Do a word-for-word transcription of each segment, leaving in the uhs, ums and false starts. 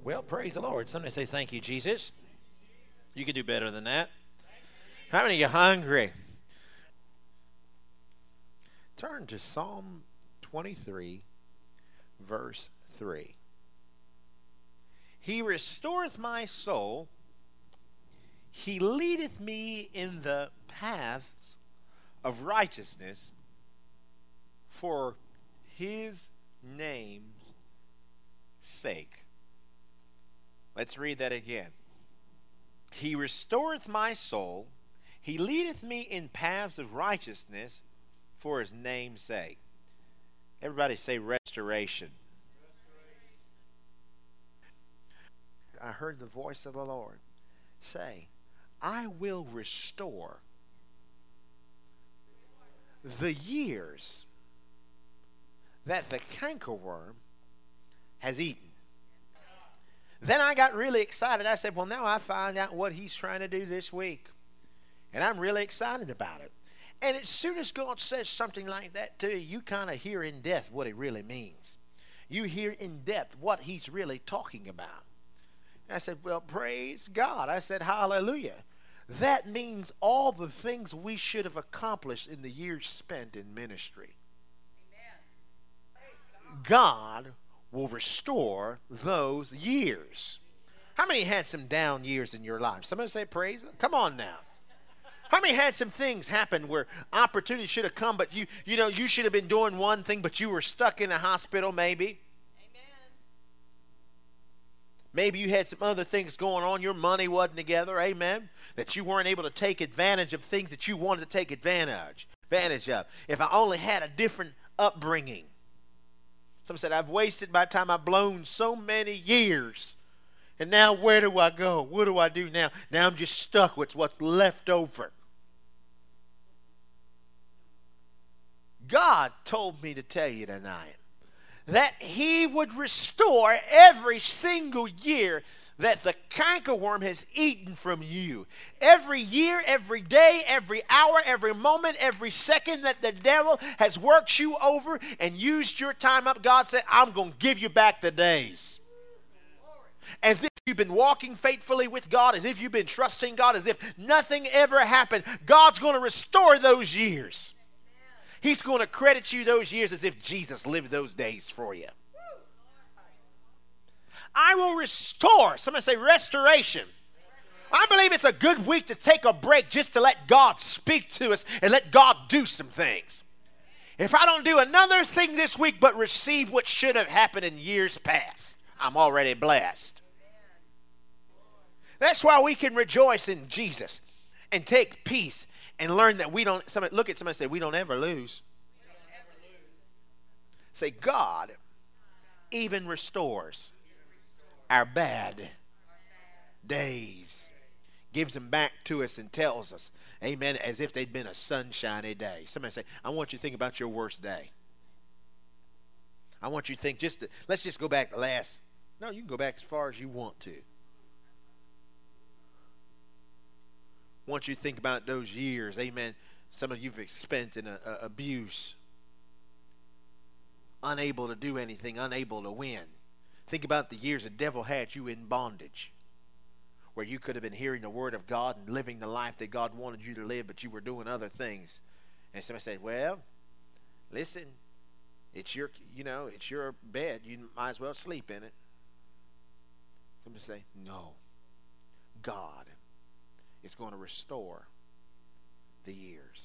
Well, praise the Lord. Somebody say, thank you, Jesus. You can do better than that. How many of you are hungry? Turn to Psalm twenty-three, verse three. He restoreth my soul. He leadeth me in the paths of righteousness for his name's sake. Let's read that again. He restoreth my soul. He leadeth me in paths of righteousness for his name's sake. Everybody say restoration. I heard the voice of the Lord say, I will restore the years that the cankerworm has eaten. Then I got really excited. I said, well, now I find out what he's trying to do this week. And I'm really excited about it. And as soon as God says something like that to you, you kind of hear in depth what it really means. You hear in depth what he's really talking about. I said, well, praise God. I said, hallelujah. That means all the things we should have accomplished in the years spent in ministry. Amen. God will restore those years. How many had some down years in your life? Somebody say praise. Come on now. How many had some things happen where opportunity should have come, but you, you know, you should have been doing one thing, but you were stuck in a hospital maybe? Maybe you had some other things going on. Your money wasn't together, amen, that you weren't able to take advantage of things that you wanted to take advantage, advantage of. If I only had a different upbringing. Some said, I've wasted my time. I've blown so many years. And now where do I go? What do I do now? Now I'm just stuck with what's left over. God told me to tell you tonight that he would restore every single year that the cankerworm has eaten from you. Every year, every day, every hour, every moment, every second that the devil has worked you over and used your time up, God said, I'm going to give you back the days. As if you've been walking faithfully with God, as if you've been trusting God, as if nothing ever happened, God's going to restore those years. He's going to credit you those years as if Jesus lived those days for you. I will restore. Somebody say restoration. I believe it's a good week to take a break just to let God speak to us and let God do some things. If I don't do another thing this week but receive what should have happened in years past, I'm already blessed. That's why we can rejoice in Jesus and take peace and learn that we don't, somebody, look at somebody and say, we don't ever lose. We don't ever lose. Say, God even restores our bad days. Gives them back to us and tells us, amen, as if they'd been a sunshiny day. Somebody say, I want you to think about your worst day. I want you to think just, to, let's just go back the last, no, you can go back as far as you want to. I want you to think about those years, amen. Some of you have spent in a, a abuse, unable to do anything, unable to win. Think about the years the devil had you in bondage, where you could have been hearing the word of God and living the life that God wanted you to live, but you were doing other things. And somebody said, well, listen, it's your, you know, it's your bed. You might as well sleep in it. Somebody say, no, God is going to restore the years.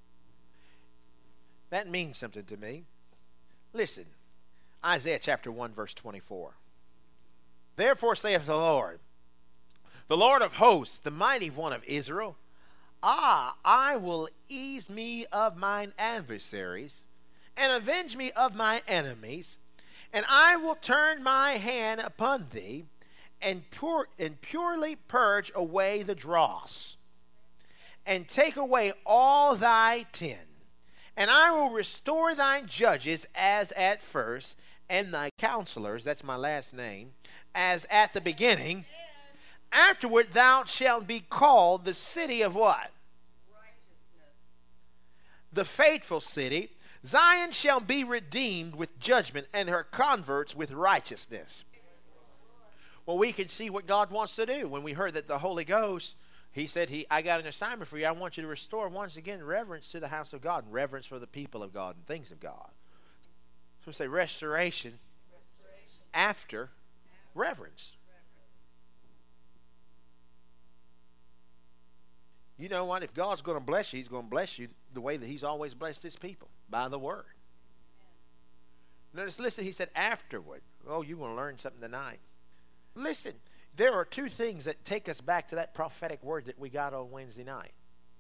That means something to me. Listen, Isaiah chapter one, verse twenty-four. Therefore saith the Lord, the Lord of hosts, the mighty one of Israel, ah, I will ease me of mine adversaries, and avenge me of my enemies, and I will turn my hand upon thee, and pure and purely purge away the dross, and take away all thy tin, and I will restore thy judges as at first, and thy counselors, that's my last name, as at the beginning. Afterward thou shalt be called the city of what? Righteousness. The faithful city. Zion shall be redeemed with judgment, and her converts with righteousness. Well, we can see what God wants to do. When we heard that the Holy Ghost, he said, "He, I got an assignment for you. I want you to restore once again reverence to the house of God, and reverence for the people of God and things of God." So we say restoration, restoration. After, after reverence. reverence. You know what? If God's going to bless you, He's going to bless you the way that He's always blessed His people, by the Word. Notice, listen, He said afterward. Oh, you're going to learn something tonight. Listen, there are two things that take us back to that prophetic word that we got on Wednesday night.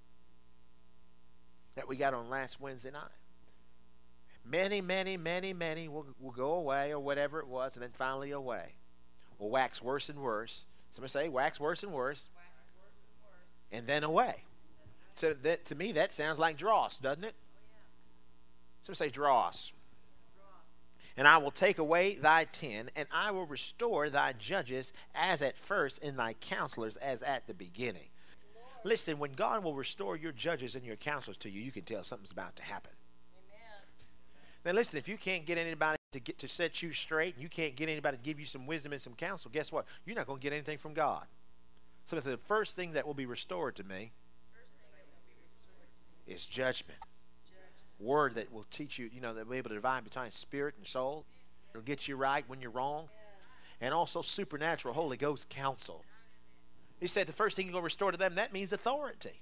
That we got on last Wednesday night. Many, many, many, many will, will go away, or whatever it was, and then finally away. Will wax worse and worse. Somebody say, wax worse and worse. Wax worse and worse. And then away. So that, to me, that sounds like dross, doesn't it? Somebody say dross. And I will take away thy tin, and I will restore thy judges as at first, and thy counselors as at the beginning. Lord. Listen, when God will restore your judges and your counselors to you, you can tell something's about to happen. Amen. Now listen, if you can't get anybody to get to set you straight, and you can't get anybody to give you some wisdom and some counsel, guess what? You're not going to get anything from God. So it's the first thing that will be restored to me, first thing that will be restored to me is judgment. Word that will teach you, you know, that will be able to divide between spirit and soul. It'll get you right when you're wrong. And also supernatural Holy Ghost counsel. He said the first thing you're going to restore to them, that means authority.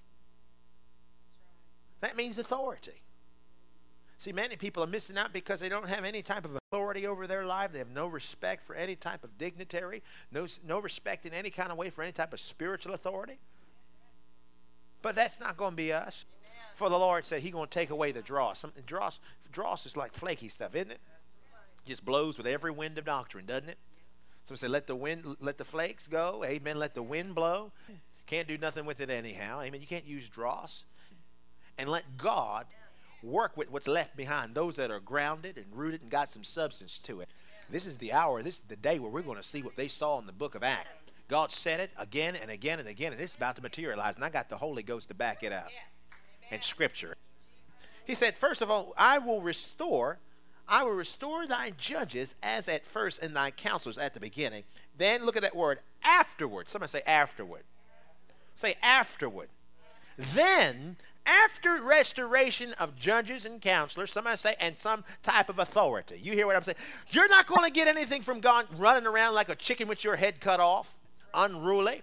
That means authority. See, many people are missing out because they don't have any type of authority over their life. They have no respect for any type of dignitary, no, no respect in any kind of way for any type of spiritual authority. But that's not going to be us. For the Lord said He's going to take away the dross. Something dross, dross is like flaky stuff, isn't it? Just blows with every wind of doctrine, doesn't it? So we say, let the wind, let the flakes go. Amen. Let the wind blow. Can't do nothing with it anyhow. Amen. You can't use dross. And let God work with what's left behind. Those that are grounded and rooted and got some substance to it. This is the hour. This is the day where we're going to see what they saw in the book of Acts. God said it again and again and again, and it's about to materialize. And I got the Holy Ghost to back it up. And Scripture. He said, first of all, I will restore, I will restore thy judges as at first, and thy counselors at the beginning. Then look at that word, afterward. Somebody say afterward. Say afterward. Then, after restoration of judges and counselors, somebody say, and some type of authority. You hear what I'm saying? You're not going to get anything from God running around like a chicken with your head cut off, unruly.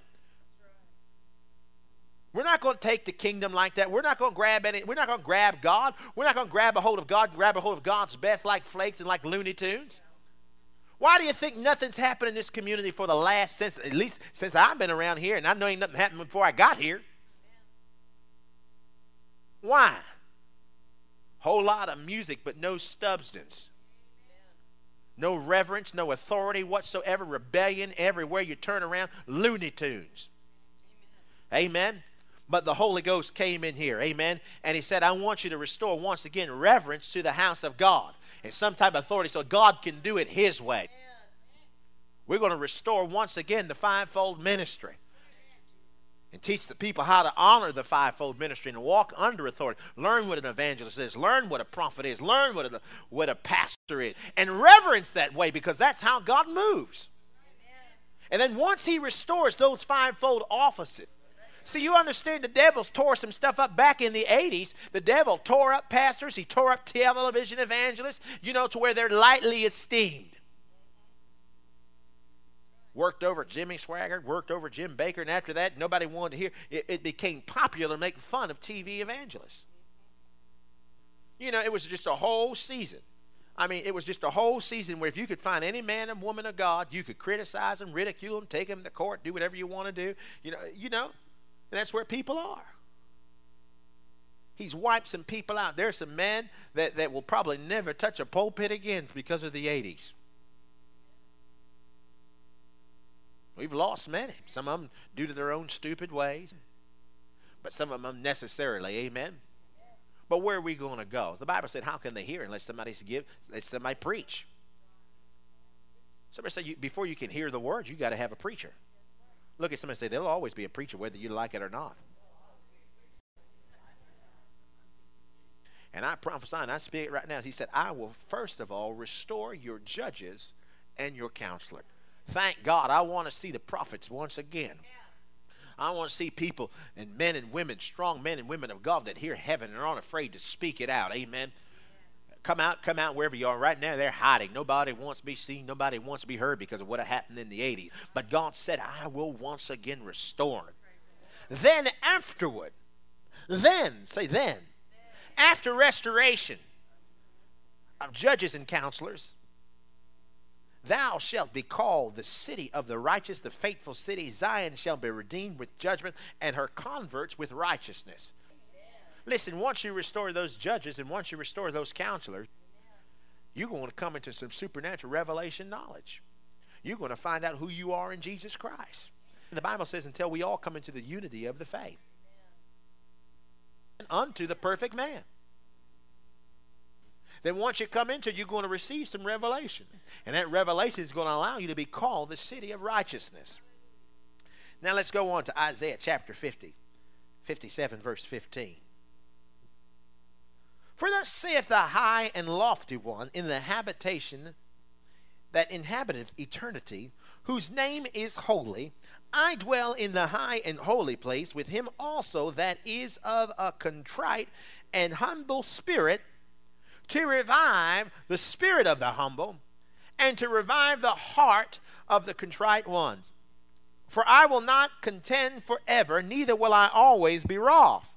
We're not going to take the kingdom like that. We're not going to grab any. We're not going to grab God. We're not going to grab a hold of God, grab a hold of God's best like flakes and like Looney Tunes. Why do you think nothing's happened in this community for the last, since at least since I've been around here, and I know ain't nothing happened before I got here? Why? Whole lot of music, but no substance. No reverence, no authority whatsoever, rebellion everywhere you turn around, Looney Tunes. Amen. But the Holy Ghost came in here, amen, and He said, I want you to restore once again reverence to the house of God and some type of authority so God can do it His way. We're going to restore once again the fivefold ministry and teach the people how to honor the fivefold ministry and walk under authority. Learn what an evangelist is. Learn what a prophet is. Learn what a, what a pastor is. And reverence that way, because that's how God moves. And then once He restores those fivefold offices, see, you understand the devil's tore some stuff up back in the eighties. The devil tore up pastors. He tore up television evangelists, you know, to where they're lightly esteemed. Worked over Jimmy Swaggart, worked over Jim Baker, and after that, nobody wanted to hear. It, it became popular to make fun of T V evangelists. You know, it was just a whole season. I mean, it was just a whole season where if you could find any man and woman of God, you could criticize them, ridicule them, take them to court, do whatever you want to do. You know, you know. And that's where people are. He's wiped some people out. There's some men that, that will probably never touch a pulpit again because of the eighties. We've lost many. Some of them due to their own stupid ways. But some of them unnecessarily. Amen. But where are we going to go? The Bible said, how can they hear unless somebody give, unless somebody preach? Somebody said, you, before you can hear the word, you got to have a preacher. Look at somebody and say, there'll always be a preacher whether you like it or not. And I prophesy, and I speak it right now. He said, I will first of all restore your judges and your counselor. Thank God. I want to see the prophets once again. I want to see people and men and women, strong men and women of God that hear heaven and aren't afraid to speak it out. Amen. Come out, come out wherever you are. Right now they're hiding. Nobody wants to be seen. Nobody wants to be heard because of what happened in the eighties. But God said, I will once again restore. Then afterward, then, say then, after restoration of judges and counselors, thou shalt be called the city of the righteous, the faithful city. Zion shall be redeemed with judgment, and her converts with righteousness. Listen, once you restore those judges and once you restore those counselors, you're going to come into some supernatural revelation knowledge. You're going to find out who you are in Jesus Christ. The Bible says, until we all come into the unity of the faith. And unto the perfect man. Then once you come into it, you're going to receive some revelation. And that revelation is going to allow you to be called the city of righteousness. Now let's go on to Isaiah chapter fifty, fifty-seven, verse fifteen. For thus saith the high and lofty one in the habitation that inhabiteth eternity, whose name is holy, I dwell in the high and holy place with him also that is of a contrite and humble spirit, to revive the spirit of the humble, and to revive the heart of the contrite ones. For I will not contend forever, neither will I always be wroth.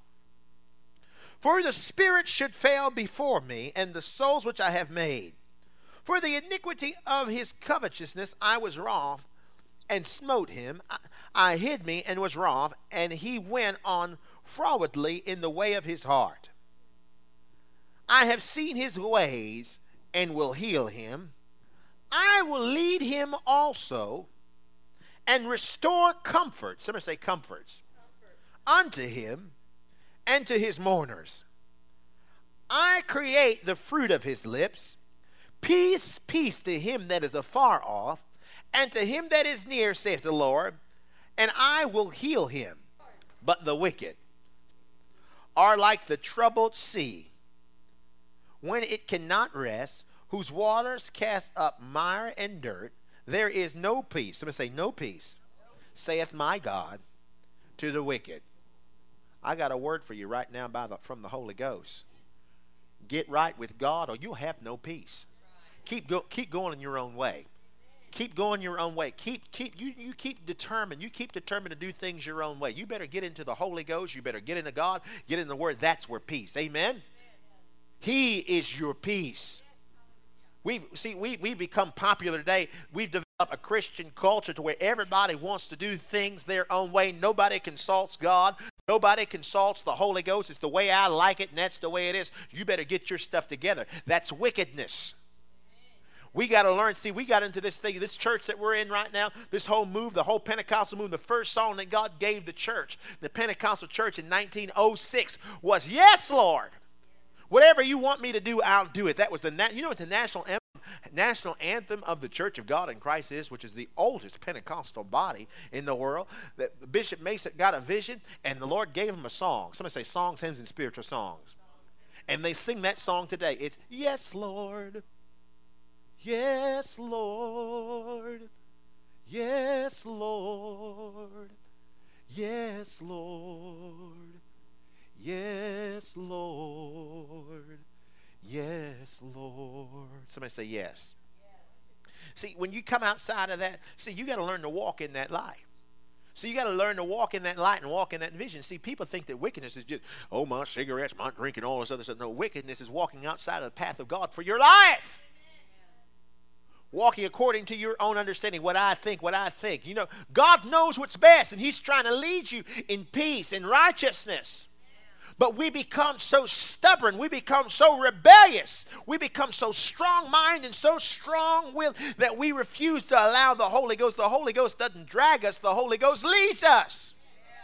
For the spirit should fail before me, and the souls which I have made. For the iniquity of his covetousness I was wroth, and smote him. I, I hid me, and was wroth, and he went on frowardly in the way of his heart. I have seen his ways, and will heal him. I will lead him also, and restore comfort. Somebody say comforts. Comfort. Unto him, and to his mourners. I create the fruit of his lips. Peace, peace to him that is afar off, and to him that is near, saith the Lord, and I will heal him. But the wicked are like the troubled sea, when it cannot rest, whose waters cast up mire and dirt. There is no peace. Somebody say, no peace, saith my God, to the wicked. I got a word for you right now by the, from the Holy Ghost. Get right with God, or you'll have no peace. Keep go, keep going in your own way. Keep going your own way. Keep keep you you keep determined. You keep determined to do things your own way. You better get into the Holy Ghost. You better get into God. Get in the Word. That's where peace. Amen. He is your peace. We see we we become popular today. We've developed a Christian culture to where everybody wants to do things their own way. Nobody consults God. Nobody consults the Holy Ghost. It's the way I like it, and that's the way it is. You better get your stuff together. That's wickedness. We got to learn. See, we got into this thing, this church that we're in right now, this whole move, the whole Pentecostal move, the first song that God gave the church, the Pentecostal church in nineteen oh six was, yes, Lord. Whatever you want me to do, I'll do it. That was the, you know what the national anthem, national anthem of the Church of God in Christ is, which is the oldest Pentecostal body in the world. That Bishop Mason got a vision, and the Lord gave him a song. Somebody say songs, hymns, and spiritual songs. And they sing that song today. It's, yes, Lord. Yes, Lord. Yes, Lord. Yes, Lord. Yes, Lord. Yes, Lord. Somebody say yes. Yes. See, when you come outside of that, see, you got to learn to walk in that light. So you got to learn to walk in that light and walk in that vision. See, people think that wickedness is just, oh, my cigarettes, my drinking, all this other stuff. No, wickedness is walking outside of the path of God for your life. Walking according to your own understanding, what I think, what I think. You know, God knows what's best, and he's trying to lead you in peace and righteousness. But we become so stubborn. We become so rebellious. We become so strong-minded and so strong-willed that we refuse to allow the Holy Ghost. The Holy Ghost doesn't drag us. The Holy Ghost leads us.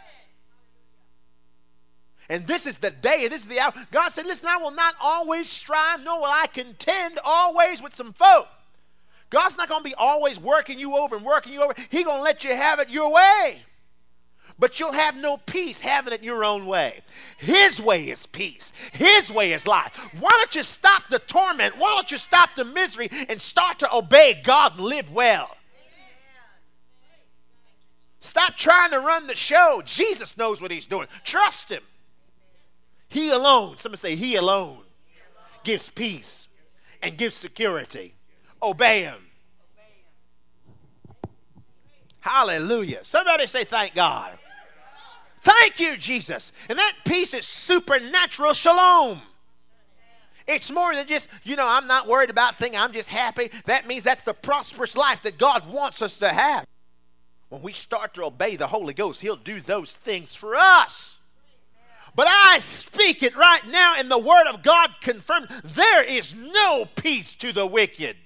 And this is the day. This is the hour. God said, listen, I will not always strive, nor will I contend always with some folk. God's not going to be always working you over and working you over. He's going to let you have it your way. But you'll have no peace having it your own way. His way is peace. His way is life. Why don't you stop the torment? Why don't you stop the misery and start to obey God and live well? Stop trying to run the show. Jesus knows what he's doing. Trust him. He alone, somebody say he alone, gives peace and gives security. Obey him. Hallelujah. Somebody say thank God. Thank you, Jesus. And that peace is supernatural shalom. It's more than just, you know, I'm not worried about things. I'm just happy. That means that's the prosperous life that God wants us to have. When we start to obey the Holy Ghost, he'll do those things for us. But I speak it right now, and the word of God confirms there is no peace to the wicked.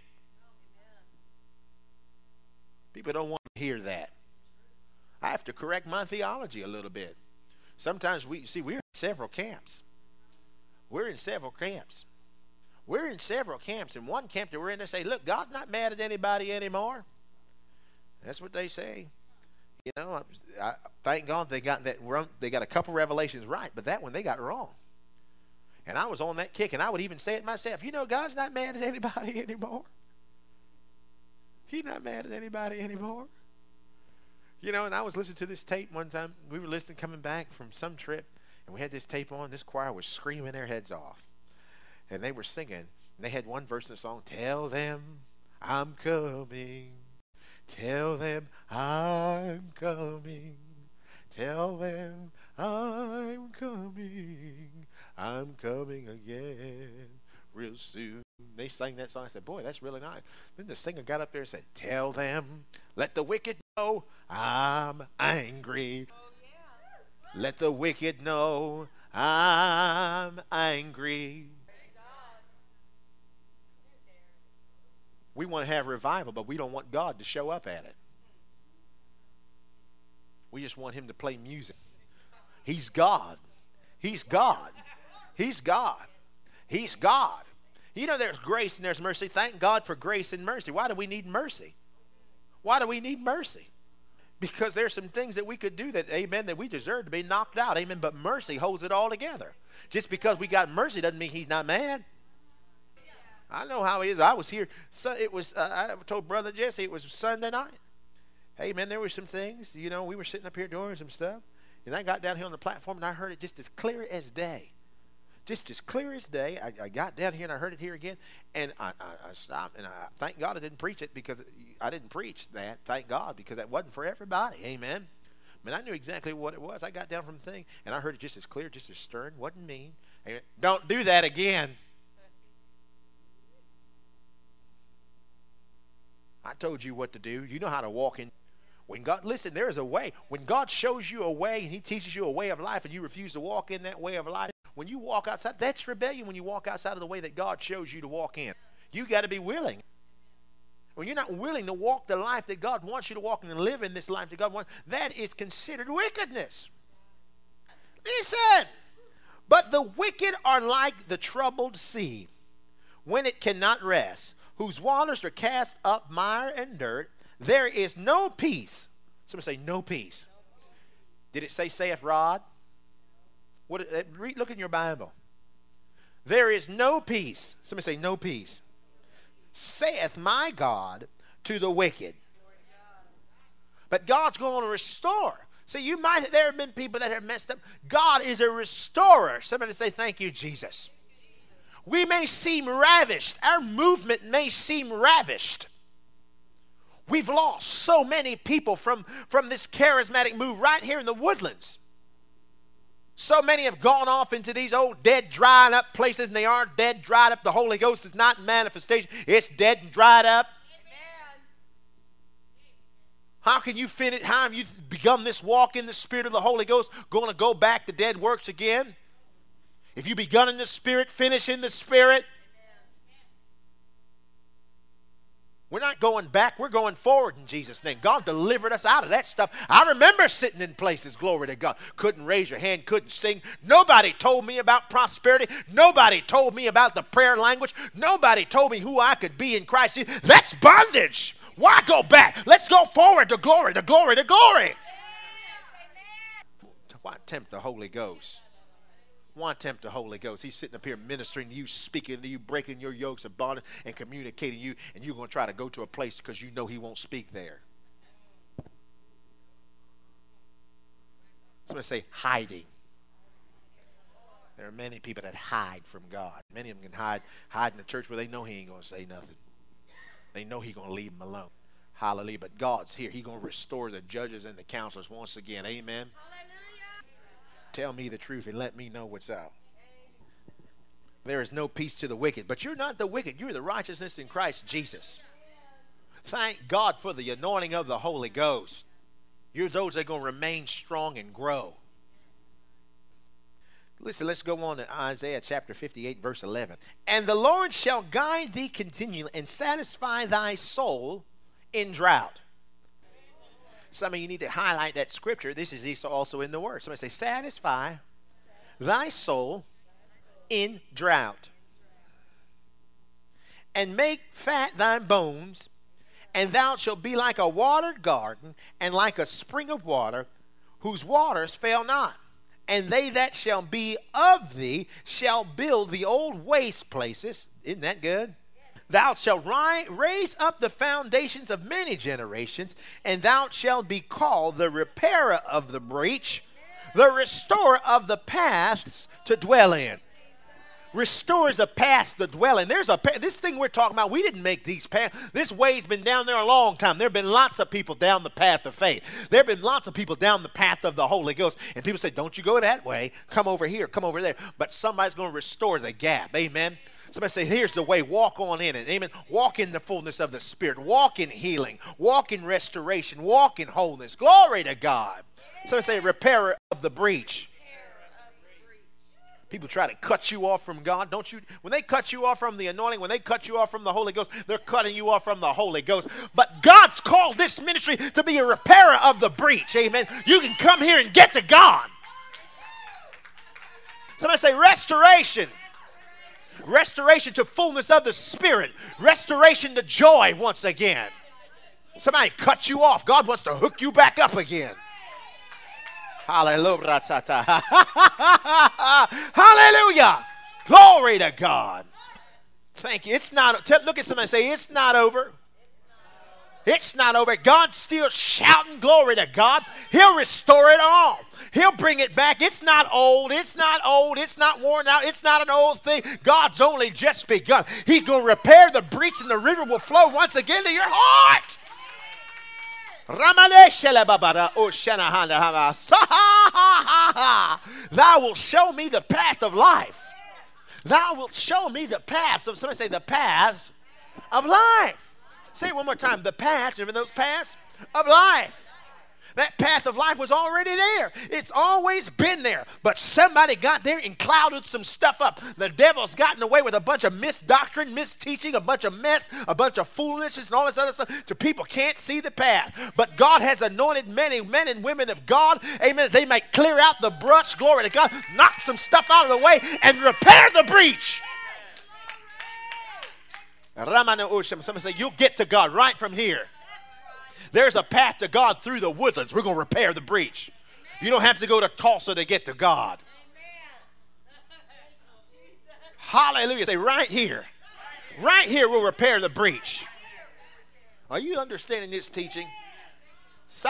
People don't want to hear that. I have to correct my theology a little bit. Sometimes we, see, we're in several camps. We're in several camps. We're in several camps. In one camp that we're in, they say, look, God's not mad at anybody anymore. That's what they say. You know, I, I, thank God they got that. They got a couple revelations right, but that one they got wrong. And I was on that kick, and I would even say it myself. You know, God's not mad at anybody anymore. He's not mad at anybody anymore. You know, and I was listening to this tape one time. We were listening coming back from some trip, and we had this tape on. This choir was screaming their heads off. And they were singing. And they had one verse in the song, tell them I'm coming. Tell them I'm coming. Tell them I'm coming. I'm coming again real soon. They sang that song. I said, boy, that's really nice. Then the singer got up there and said, tell them, let the wicked know I'm angry. Oh, yeah. Let the wicked know I'm angry. We want to have revival, but we don't want God to show up at it. We just want him to play music. He's God. He's God. He's God. He's God. You know, there's grace and there's mercy. Thank God for grace and mercy. Why do we need mercy? Why do we need mercy? Because there's some things that we could do that, amen, that we deserve to be knocked out, amen, but mercy holds it all together. Just because we got mercy doesn't mean he's not mad. I know how he is. I was here. So it was. Uh, I told Brother Jesse it was Sunday night. Hey, man, there were some things. You know, we were sitting up here doing some stuff. And I got down here on the platform, and I heard it just as clear as day. Just as clear as day. I, I got down here, and I heard it here again. And I, I, I stopped, and I thank God I didn't preach it because I didn't preach that. Thank God, because that wasn't for everybody. Amen. But I knew exactly what it was. I got down from the thing, and I heard it just as clear, just as stern. Wasn't mean. Amen. Don't do that again. I told you what to do. You know how to walk in. When God, listen, there is a way. When God shows you a way and he teaches you a way of life and you refuse to walk in that way of life, when you walk outside, that's rebellion when you walk outside of the way that God shows you to walk in. You got to be willing. When you're not willing to walk the life that God wants you to walk and live in this life that God wants, that is considered wickedness. Listen, but the wicked are like the troubled sea when it cannot rest, whose waters are cast up mire and dirt. There is no peace. Somebody say no peace. Did it say saith rod? What? Read, look in your Bible. There is no peace. Somebody say no peace. Saith my God to the wicked. But God's going to restore. See, you might, there have been people that have messed up. God is a restorer. Somebody say thank you, Jesus. We may seem ravished. Our movement may seem ravished. We've lost so many people from, from this charismatic move right here in the Woodlands. So many have gone off into these old dead, dried up places, and they aren't dead, dried up. The Holy Ghost is not manifestation. It's dead and dried up. Amen. How can you finish? How have you begun this walk in the Spirit of the Holy Ghost going to go back to dead works again? If you begun in the Spirit, finish in the Spirit. We're not going back. We're going forward in Jesus' name. God delivered us out of that stuff. I remember sitting in places, glory to God. Couldn't raise your hand, couldn't sing. Nobody told me about prosperity. Nobody told me about the prayer language. Nobody told me who I could be in Christ. That's bondage. Why go back? Let's go forward to glory, to glory, to glory. Why tempt the Holy Ghost? Why tempt the Holy Ghost? He's sitting up here ministering to you, speaking to you, breaking your yokes of bondage and communicating to you, and you're going to try to go to a place because you know he won't speak there. Somebody say hiding. There are many people that hide from God. Many of them can hide, hide in the church where they know he ain't going to say nothing. They know he's going to leave them alone. Hallelujah. But God's here. He's going to restore the judges and the counselors once again. Amen. Hallelujah. Tell me the truth and let me know what's up. There is no peace to the wicked. But you're not the wicked. You're the righteousness in Christ Jesus. Thank God for the anointing of the Holy Ghost. You're those that are going to remain strong and grow. Listen, let's go on to Isaiah chapter fifty-eight, verse eleven. And the Lord shall guide thee continually and satisfy thy soul in drought. Some of you need to highlight that scripture. This is also in the Word. Somebody say, satisfy thy soul in drought. And make fat thy bones, and thou shalt be like a watered garden, and like a spring of water, whose waters fail not. And they that shall be of thee shall build the old waste places. Isn't that good? Thou shalt ri- raise up the foundations of many generations, and thou shalt be called the repairer of the breach, the restorer of the paths to dwell in. Restores a path to dwell in. There's a path. This thing we're talking about, we didn't make these paths. This way's been down there a long time. There have been lots of people down the path of faith. There have been lots of people down the path of the Holy Ghost. And people say, don't you go that way. Come over here. Come over there. But somebody's going to restore the gap. Amen. Somebody say, here's the way. Walk on in it. Amen. Walk in the fullness of the Spirit. Walk in healing. Walk in restoration. Walk in wholeness. Glory to God. Somebody say, repairer of the breach. People try to cut you off from God. Don't you? When they cut you off from the anointing, when they cut you off from the Holy Ghost, they're cutting you off from the Holy Ghost. But God's called this ministry to be a repairer of the breach. Amen. You can come here and get to God. Somebody say restoration. Restoration to fullness of the Spirit. Restoration to joy once again. Somebody cut you off. God wants to hook you back up again. Hallelujah. Hallelujah. Glory to God. Thank you. It's not, look at somebody and say, it's not over. It's not over. God's still shouting glory to God. He'll restore it all. He'll bring it back. It's not old. It's not old. It's not worn out. It's not an old thing. God's only just begun. He's going to repair the breach and the river will flow once again to your heart. Thou wilt show me the path of life. Thou wilt show me the paths of, somebody say, the paths of life. Say it one more time. The paths, remember those paths of life. That path of life was already there. It's always been there. But somebody got there and clouded some stuff up. The devil's gotten away with a bunch of misdoctrine, misteaching, a bunch of mess, a bunch of foolishness and all this other stuff. So people can't see the path. But God has anointed many men and women of God, amen, they might clear out the brush, glory to God, knock some stuff out of the way, and repair the breach. Somebody say, you'll get to God right from here. There's a path to God through the woodlands. We're going to repair the breach. You don't have to go to Tulsa to get to God. Hallelujah. Say, right here. Right here we'll repair the breach. Are you understanding this teaching? See,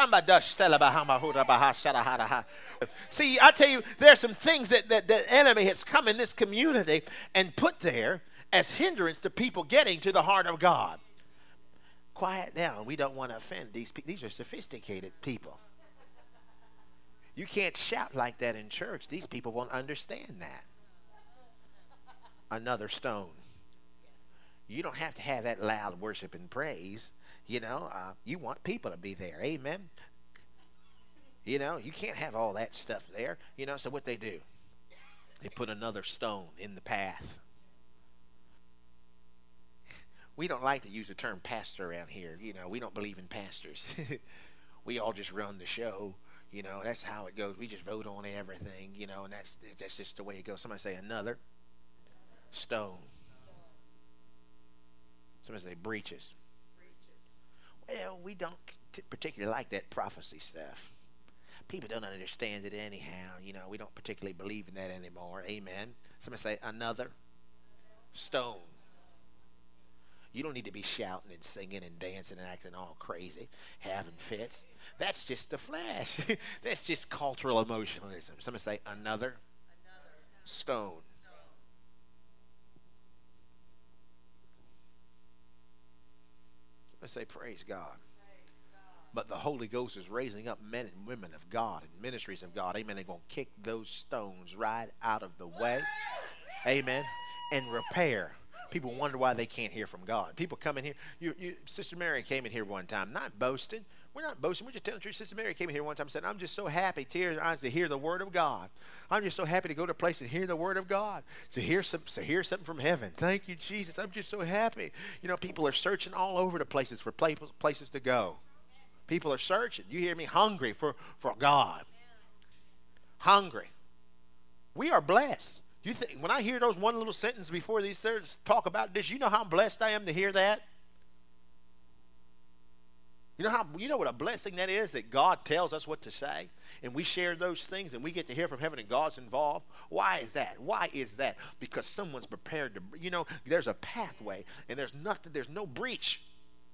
I tell you, there are some things that, that the enemy has come in this community and put there as hindrance to people getting to the heart of God. Quiet down. We don't want to offend these people. These are sophisticated people. You can't shout like that in church. These people won't understand that. Another stone. You don't have to have that loud worship and praise. You know, uh, you want people to be there. Amen. You know, you can't have all that stuff there. You know, so what they do, they put another stone in the path. We don't like to use the term pastor around here. You know, we don't believe in pastors. We all just run the show. You know, that's how it goes. We just vote on everything, you know, and that's that's just the way it goes. Somebody say another stone. Somebody say breaches. Well, we don't t- particularly like that prophecy stuff. People don't understand it anyhow. You know, we don't particularly believe in that anymore. Amen. Somebody say another stone. You don't need to be shouting and singing and dancing and acting all crazy, having fits. That's just the flesh. That's just cultural emotionalism. Somebody say, another, another. stone. Somebody say, praise God. But the Holy Ghost is raising up men and women of God and ministries of God. Amen. They're going to kick those stones right out of the way. Amen. And repair. People wonder why they can't hear from God. People come in here. You, you, Sister Mary came in here one time, not boasting. We're not boasting. We're just telling the truth. Sister Mary came in here one time and said, I'm just so happy, tears in her eyes, to hear the Word of God. I'm just so happy to go to a place and hear the Word of God, to hear, some, to hear something from heaven. Thank you, Jesus. I'm just so happy. You know, people are searching all over the places for places to go. People are searching. You hear me? Hungry for, for God. Hungry. We are blessed. You think when I hear those one little sentence before these thirds talk about this, you know how blessed I am to hear that? You know how you know what a blessing that is, that God tells us what to say and we share those things and we get to hear from heaven and God's involved. Why is that? Why is that? Because someone's prepared to, you know, there's a pathway and there's nothing, there's no breach.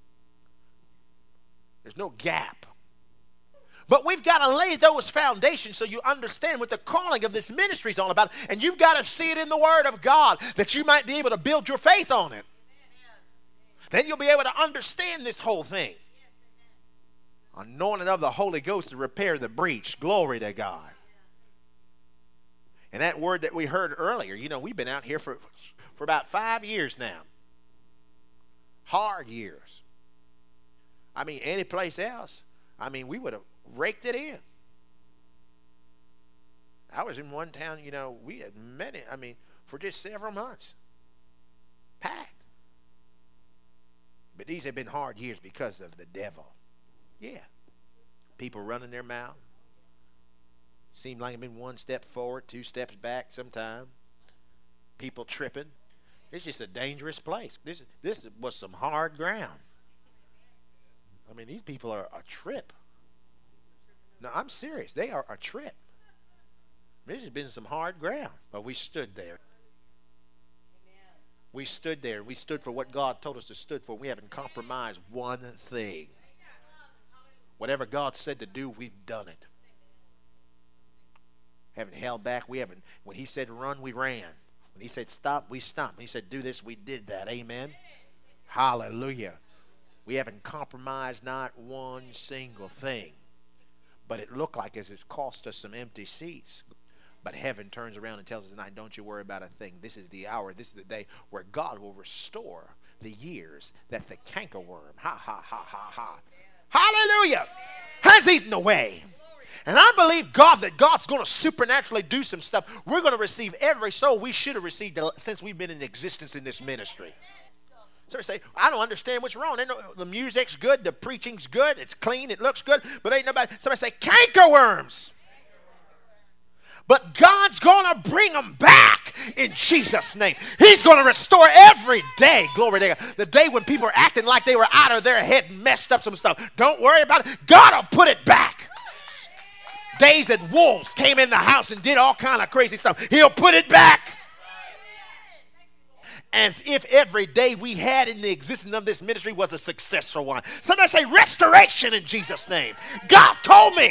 There's no gap. But we've got to lay those foundations so you understand what the calling of this ministry is all about. And you've got to see it in the Word of God that you might be able to build your faith on it. Then you'll be able to understand this whole thing. Anointing of the Holy Ghost to repair the breach. Glory to God. And that word that we heard earlier, you know, we've been out here for, for about five years now. Hard years. I mean, any place else, I mean, we would have raked it in. I was in one town, you know, we had many, I mean, for just several months. Packed. But these have been hard years because of the devil. Yeah. People running their mouth. Seemed like it's been one step forward, two steps back sometime. People tripping. It's just a dangerous place. This, this was some hard ground. I mean, these people are a trip. No, I'm serious. They are a trip. This has been some hard ground. But we stood there. We stood there. We stood for what God told us to stood for. We haven't compromised one thing. Whatever God said to do, we've done it. Haven't held back. We haven't. When He said run, we ran. When He said stop, we stopped. When He said do this, we did that. Amen. Hallelujah. We haven't compromised not one single thing. But it looked like it's cost us some empty seats. But heaven turns around and tells us tonight, don't you worry about a thing. This is the hour, this is the day where God will restore the years that the cankerworm, ha, ha, ha, ha, ha, hallelujah, has eaten away. And I believe God that God's going to supernaturally do some stuff. We're going to receive every soul we should have received since we've been in existence in this ministry. So they say, I don't understand what's wrong. They know the music's good, the preaching's good, it's clean, it looks good, but ain't nobody. Somebody say, cankerworms. But God's going to bring them back in Jesus' name. He's going to restore every day. Glory to God. The day when people are acting like they were out of their head and messed up some stuff. Don't worry about it. God will put it back. Days that wolves came in the house and did all kind of crazy stuff. He'll put it back. As if every day we had in the existence of this ministry was a successful one. Somebody say restoration in Jesus' name. God told me.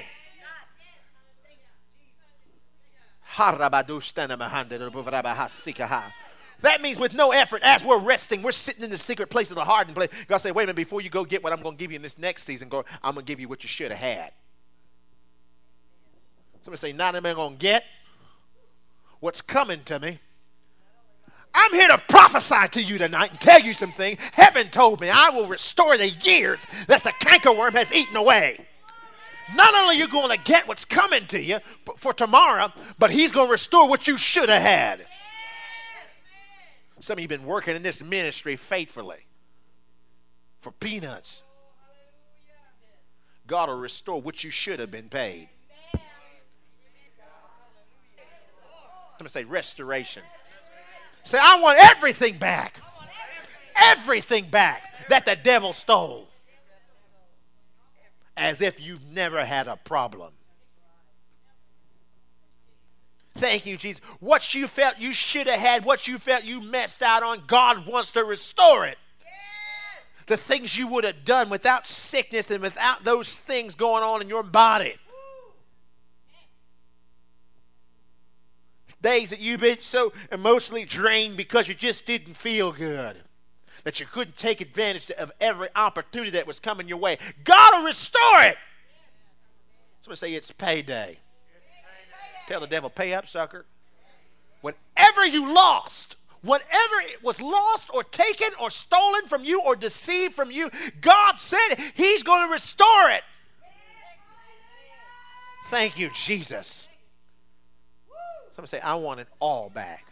That means with no effort, as we're resting, we're sitting in the secret place of the heart and play. God say, wait a minute, before you go get what I'm going to give you in this next season, go, I'm going to give you what you should have had. Somebody say, not am I going to get what's coming to me. I'm here to prophesy to you tonight and tell you something. Heaven told me I will restore the years that the cankerworm has eaten away. Not only are you going to get what's coming to you for tomorrow, but He's going to restore what you should have had. Some of you have been working in this ministry faithfully for peanuts. God will restore what you should have been paid. Somebody say restoration. Say, I want everything back. Everything back that the devil stole. As if you've never had a problem. Thank you, Jesus. What you felt you should have had, what you felt you messed out on, God wants to restore it. the things you would have done without sickness and without those things going on in your body. Days that you've been so emotionally drained because you just didn't feel good, that you couldn't take advantage of every opportunity that was coming your way. God will restore it. Somebody say it's payday. Tell the devil, pay up, sucker. Whatever you lost, whatever it was lost or taken or stolen from you or deceived from you, God said he's going to restore it. Thank you, Jesus. Somebody say, I want it all back.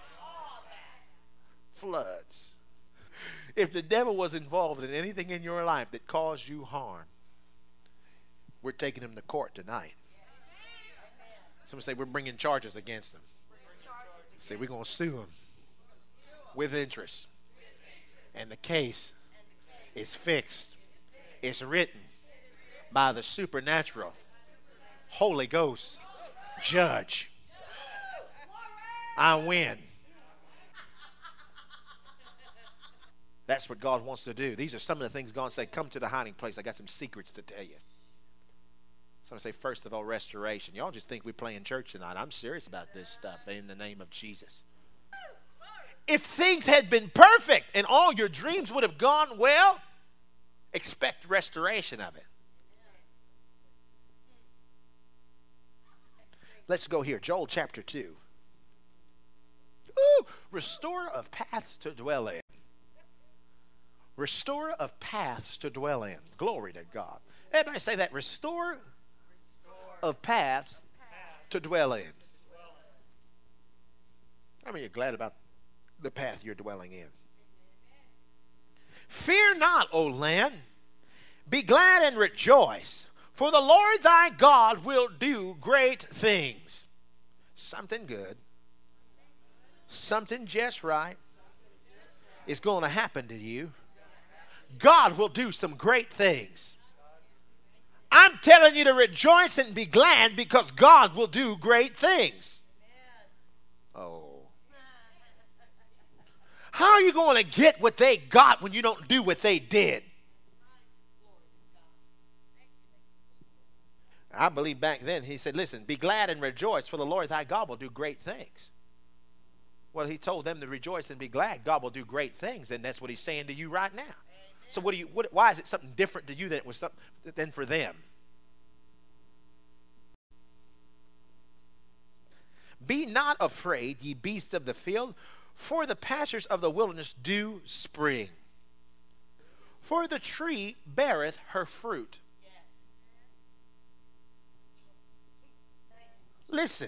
Floods. If the devil was involved in anything in your life that caused you harm, we're taking him to court tonight. Somebody say, we're bringing charges against him. Say, we're going to sue him with interest. And the case is fixed. It's written by the supernatural Holy Ghost judge. I win. That's what God wants to do. These are some of the things God said, come to the hiding place. I got some secrets to tell you. So I say, first of all, restoration. Y'all just think we're playing church tonight. I'm serious about this stuff in the name of Jesus. If things had been perfect and all your dreams would have gone well, expect restoration of it. Let's go here. Joel chapter two. Ooh, restorer of paths to dwell in. Restorer of paths to dwell in. Glory to God. Everybody say that. Restorer of paths to dwell in. How many are glad about the path you're dwelling in? Fear not, O land. Be glad and rejoice. For the Lord thy God will do great things. Something good. Something just right is going to happen to you. God will do some great things. I'm telling you to rejoice and be glad because God will do great things. Oh. How are you going to get what they got when you don't do what they did? I believe back then he said, listen, be glad and rejoice, for the Lord thy God will do great things. Well, he told them to rejoice and be glad. God will do great things, and that's what he's saying to you right now. Amen. So what do you? What, why is it something different to you than it was something, than for them? Be not afraid, ye beasts of the field, for the pastures of the wilderness do spring. For the tree beareth her fruit. Yes. Listen,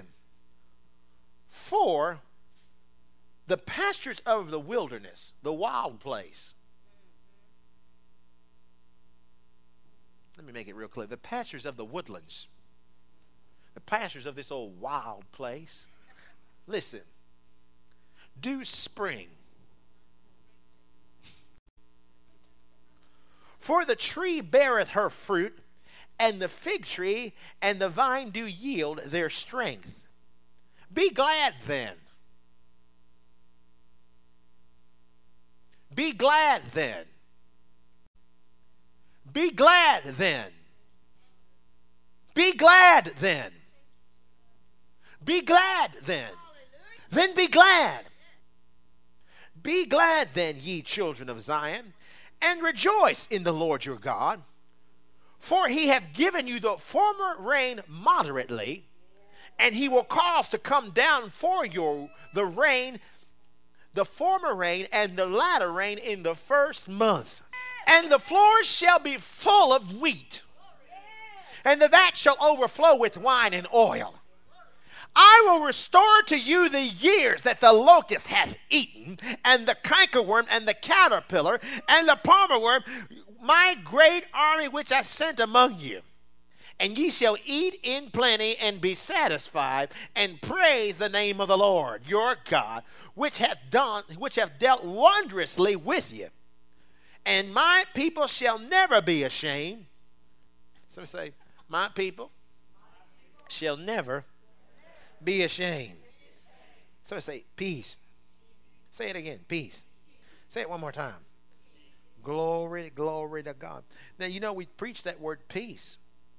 for the pastures of the wilderness, the wild place. Let me make it real clear. The pastures of the woodlands, the pastures of this old wild place, listen, do spring. For the tree beareth her fruit, and the fig tree and the vine do yield their strength. Be glad then. Be glad then. Be glad then. Be glad then. Be glad then. Then be glad. Be glad then, ye children of Zion, and rejoice in the Lord your God. For he hath given you the former rain moderately, and he will cause to come down for you the rain, the former rain and the latter rain in the first month. And the floors shall be full of wheat, and the vat shall overflow with wine and oil. I will restore to you the years that the locust hath eaten, and the cankerworm, and the caterpillar, and the palmerworm, my great army which I sent among you. And ye shall eat in plenty and be satisfied, and praise the name of the Lord your God, which hath done, which hath dealt wondrously with you. And my people shall never be ashamed. So say, my people shall never be ashamed. So say, peace. Say it again, peace. Say it one more time. Glory to God. Now, you know, we preach that word peace.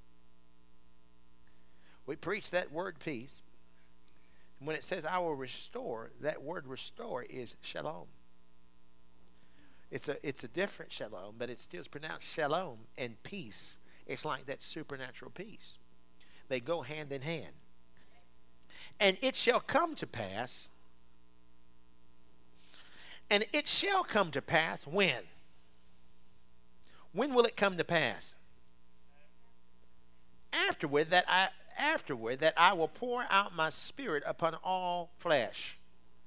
We preach that word peace. And when it says I will restore, that word restore is shalom. It's a, it's a different shalom, but it still is pronounced shalom, and peace. It's like that supernatural peace. They go hand in hand. And it shall come to pass, and it shall come to pass when? When will it come to pass? Afterward that I afterward that I will pour out my spirit upon all flesh.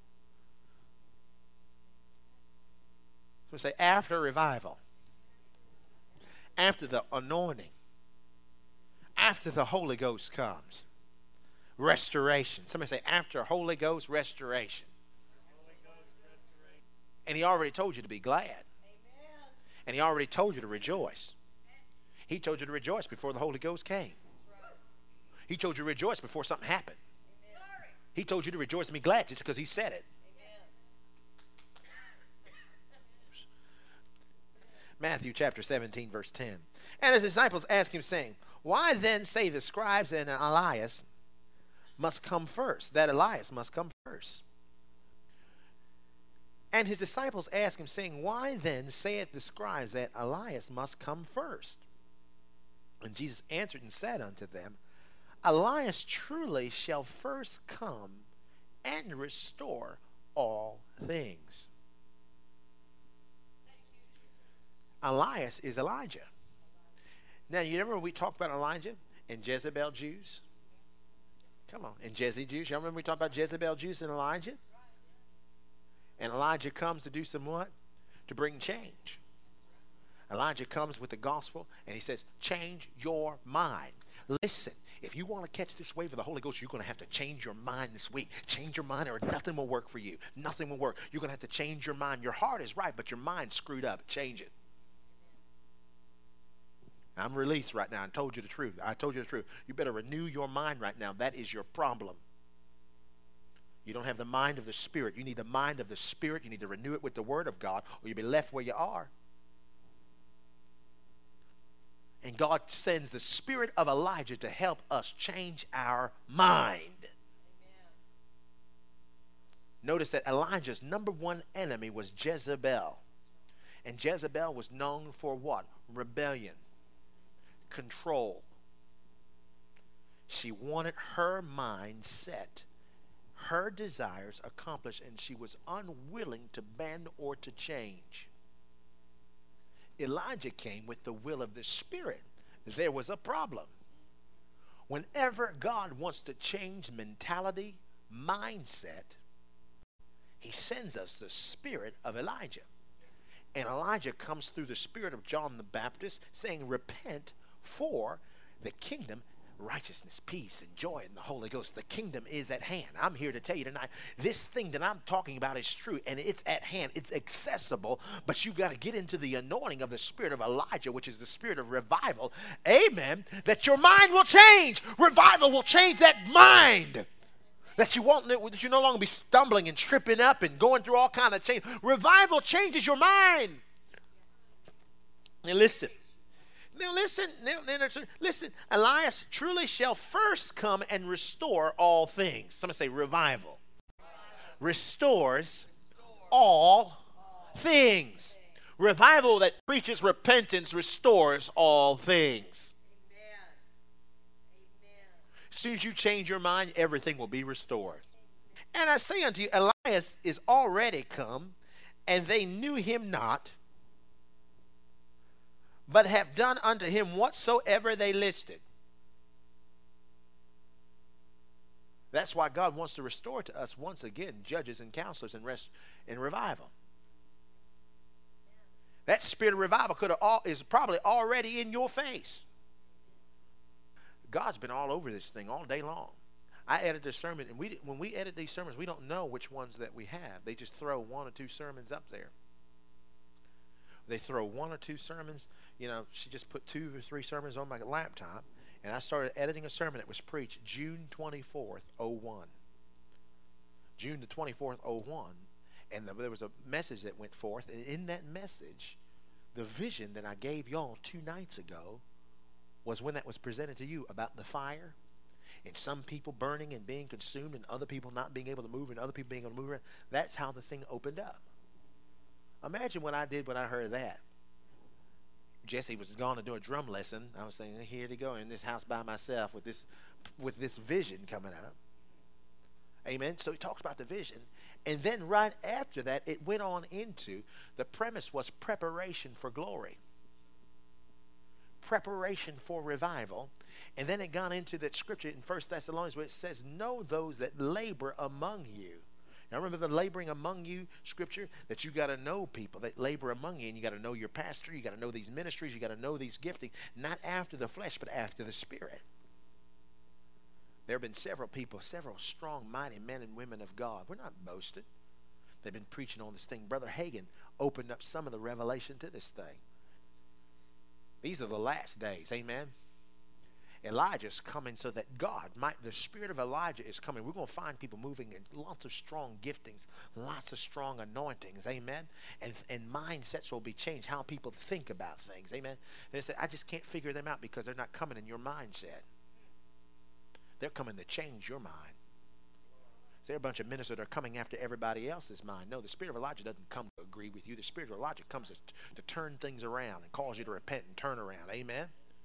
So we say after revival, after the anointing, after the Holy Ghost comes, restoration. Somebody say after Holy Ghost restoration. And he already told you to be glad. Amen. And he already told you to rejoice. He told you to rejoice before the Holy Ghost came. He told you to rejoice before something happened. Amen. He told you to rejoice and be glad just because he said it. Matthew chapter seventeen, verse ten. And his disciples asked him, saying, why then say the scribes and Elias must come first? That Elias must come first. And his disciples asked him, saying, why then saith the scribes that Elias must come first? And Jesus answered and said unto them, Elias truly shall first come and restore all things. Elias is Elijah. Now, you remember we talked about Elijah and Jezebel Jews? Come on. And Jezebel Jews. You remember we talked about Jezebel Jews and Elijah? And Elijah comes to do some what? To bring change. Elijah comes with the gospel and he says, change your mind. Listen, if you want to catch this wave of the Holy Ghost, you're going to have to change your mind this week. Change your mind or nothing will work for you. Nothing will work. You're going to have to change your mind. Your heart is right, but your mind's screwed up. Change it. I'm released right now. I told you the truth. I told you the truth. You better renew your mind right now. That is your problem. You don't have the mind of the Spirit. You need the mind of the Spirit. You need to renew it with the Word of God, or you'll be left where you are. And God sends the spirit of Elijah to help us change our mind. Amen. Notice that Elijah's number one enemy was Jezebel. And Jezebel was known for what? Rebellion. Control. She wanted her mind set, her desires accomplished, and she was unwilling to bend or to change. Elijah came with the will of the Spirit. There was a problem. Whenever God wants to change mentality, mindset, he sends us the spirit of Elijah. And Elijah comes through the spirit of John the Baptist saying, repent, for the kingdom, righteousness, peace, and joy in the Holy Ghost. The kingdom is at hand. I'm here to tell you tonight, this thing that I'm talking about is true, and it's at hand. It's accessible, but you've got to get into the anointing of the spirit of Elijah, which is the spirit of revival. Amen. That your mind will change. Revival will change that mind. That you won't, that you no longer be stumbling and tripping up and going through all kind of change. Revival changes your mind. Now listen. Now listen, now, now, listen, Elias truly shall first come and restore all things. Somebody say revival. Restores all things. Revival that preaches repentance restores all things. As soon as you change your mind, everything will be restored. And I say unto you, Elias is already come, and they knew him not, but have done unto him whatsoever they listed. That's why God wants to restore to us once again judges and counselors and rest in revival. That spirit of revival could have all, is probably already in your face. God's been all over this thing all day long. I edit a sermon, and we when we edit these sermons, we don't know which ones that we have. They just throw one or two sermons up there. They throw one or two sermons. You know, she just put two or three sermons on my laptop, and I started editing a sermon that was preached June twenty-fourth, oh one. June the twenty-fourth, oh one. And the, there was a message that went forth, and in that message, The vision that I gave y'all two nights ago was when that was presented to you about the fire and some people burning and being consumed and other people not being able to move and other people being able to move around. That's how the thing opened up. Imagine what I did when I heard that. Jesse was going to do a drum lesson. I was thinking, here to go in this house by myself with this with this vision coming up. Amen. So he talks about the vision. And then right after that, it went on into, the premise was preparation for glory. Preparation for revival. And then it got into that scripture in First Thessalonians where it says, know those that labor among you. Now remember the laboring among you scripture? That you got to know people that labor among you, and you got to know your pastor, you got to know these ministries, you got to know these gifting, not after the flesh, but after the Spirit. There have been several people, several strong, mighty men and women of God. We're not boasting. They've been preaching on this thing. Brother Hagin opened up some of the revelation to this thing. These are the last days. Amen. Elijah's coming so that God might, the spirit of Elijah is coming. We're going to find people moving in lots of strong giftings, lots of strong anointings. Amen. And, and mindsets will be changed, how people think about things. Amen. And they say, I just can't figure them out because they're not coming in your mindset. They're coming to change your mind. There are a bunch of ministers that are coming after everybody else's mind. No, the spirit of Elijah doesn't come to agree with you. The spirit of Elijah comes to, to turn things around and cause you to repent and turn around. Amen.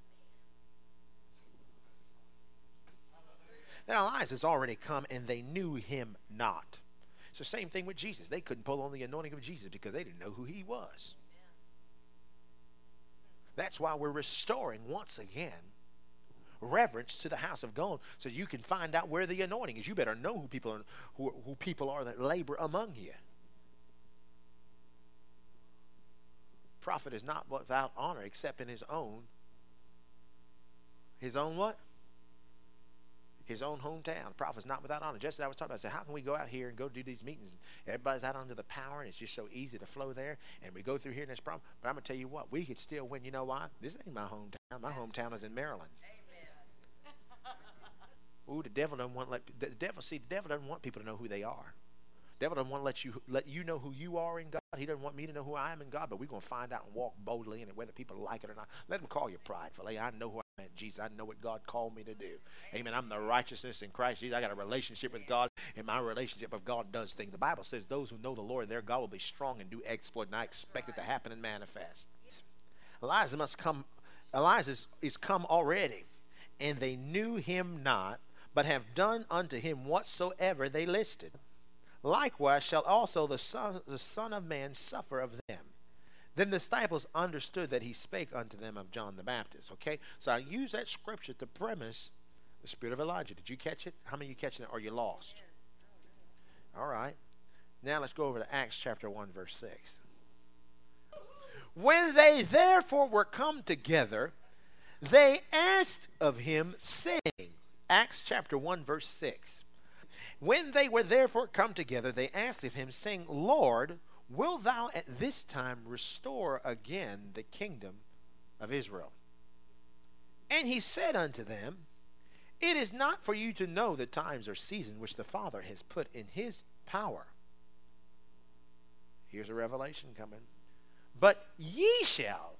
Now Elijah's already come and they knew him not. It's the same thing with Jesus. They couldn't pull on the anointing of Jesus because they didn't know who he was. That's why we're restoring once again reverence to the house of God, so you can find out where the anointing is. You better know who people are, who, who people are that labor among you. Prophet is not without honor except in his own. His own what? His own hometown. The prophet's not without honor. Just as I was talking about, I said, how can we go out here and go do these meetings? Everybody's out under the power, and it's just so easy to flow there, and we go through here and there's problem. But I'm going to tell you what, we could still win. You know why? This ain't my hometown. My hometown is in Maryland. Ooh, the devil doesn't want let the devil see the devil doesn't want people to know who they are. The devil doesn't want to let you let you know who you are in God. He doesn't want me to know who I am in God, but we're going to find out and walk boldly in it, whether people like it or not. Let them call you prideful. Hey, I know who I am in Jesus. I know what God called me to do. Amen. I'm the righteousness in Christ Jesus. I got a relationship with God, and my relationship with God does things. The Bible says those who know the Lord, their God will be strong and do exploit, and I expect it to happen and manifest. Elijah must come. Elijah is come already, and they knew him not, but have done unto him whatsoever they listed. Likewise shall also the son, the Son of Man suffer of them. Then the disciples understood that he spake unto them of John the Baptist. Okay, so I use that scripture to premise the spirit of Elijah. Did you catch it? How many of you catching it? Or are you lost? All right. Now let's go over to Acts chapter one, verse six. When they therefore were come together, they asked of him, saying, Acts chapter one, verse six. When they were therefore come together, they asked of him, saying, Lord, wilt thou at this time restore again the kingdom of Israel? And he said unto them, It is not for you to know the times or season which the Father has put in his power. Here's a revelation coming. But ye shall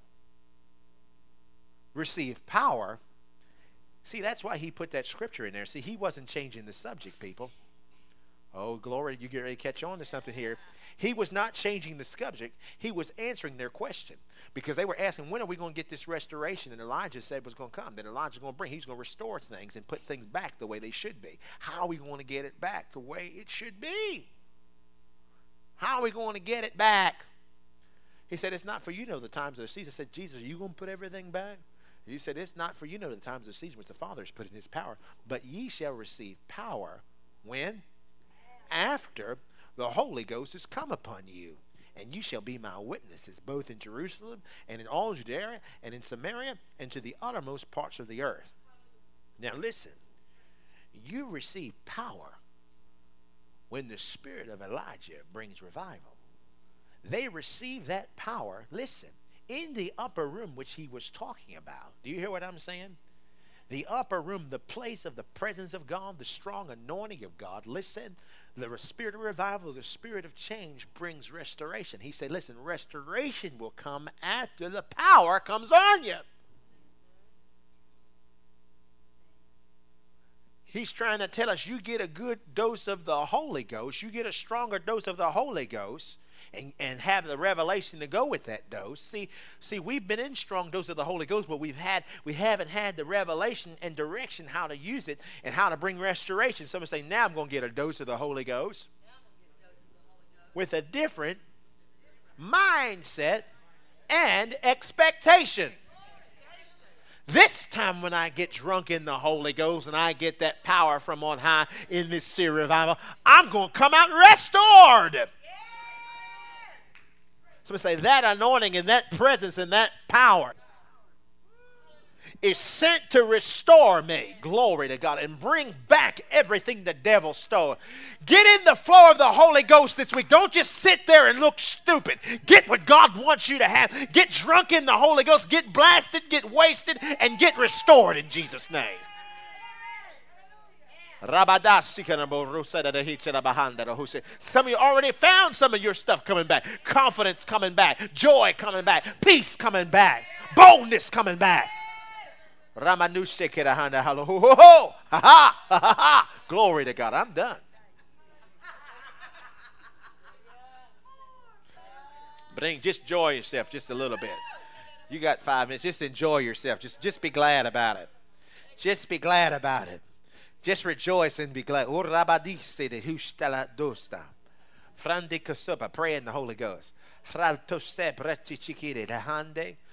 receive power. See, that's why he put that scripture in there. See, he wasn't changing the subject, people. Oh, glory, you get ready to catch on to something here. He was not changing the subject. He was answering their question. Because they were asking, when are we going to get this restoration? And Elijah said was going to come. That Elijah's going to bring. He's going to restore things and put things back the way they should be. How are we going to get it back the way it should be? How are we going to get it back? He said, it's not for you to know the times of the season. I said, Jesus, are you going to put everything back? He said, it's not for you to know the times of the season which the Father has put in his power, but ye shall receive power when? After the Holy Ghost is come upon you. And you shall be my witnesses, both in Jerusalem and in all Judea and in Samaria and to the uttermost parts of the earth. Now listen, you receive power when the spirit of Elijah brings revival. They receive that power, listen, in the upper room which he was talking about. Do you hear what I'm saying? The upper room, the place of the presence of God, the strong anointing of God. Listen, the spirit of revival, the spirit of change brings restoration. He said, listen, restoration will come after the power comes on you. He's trying to tell us you get a good dose of the Holy Ghost, you get a stronger dose of the Holy Ghost, and, and have the revelation to go with that dose. See, see, we've been in strong dose of the Holy Ghost, but we've had we haven't had the revelation and direction how to use it and how to bring restoration. Someone say, now I'm going to get a dose of the Holy Ghost with a different mindset and expectation. This time when I get drunk in the Holy Ghost and I get that power from on high in this Syria revival, I'm going to come out restored. Yes. Somebody say, that anointing and that presence and that power is sent to restore me. Glory to God. And bring back everything the devil stole. Get in the flow of the Holy Ghost this week. Don't just sit there and look stupid. Get what God wants you to have. Get drunk in the Holy Ghost. Get blasted, get wasted, and get restored in Jesus' name. Some of you already found some of your stuff coming back. Confidence coming back. Joy coming back. Peace coming back. Boldness coming back. Glory to God. I'm done. Bring, just enjoy yourself just a little bit. You got five minutes. Just enjoy yourself. Just, just be glad about it. Just be glad about it. Just rejoice and be glad. Pray in the Holy Ghost.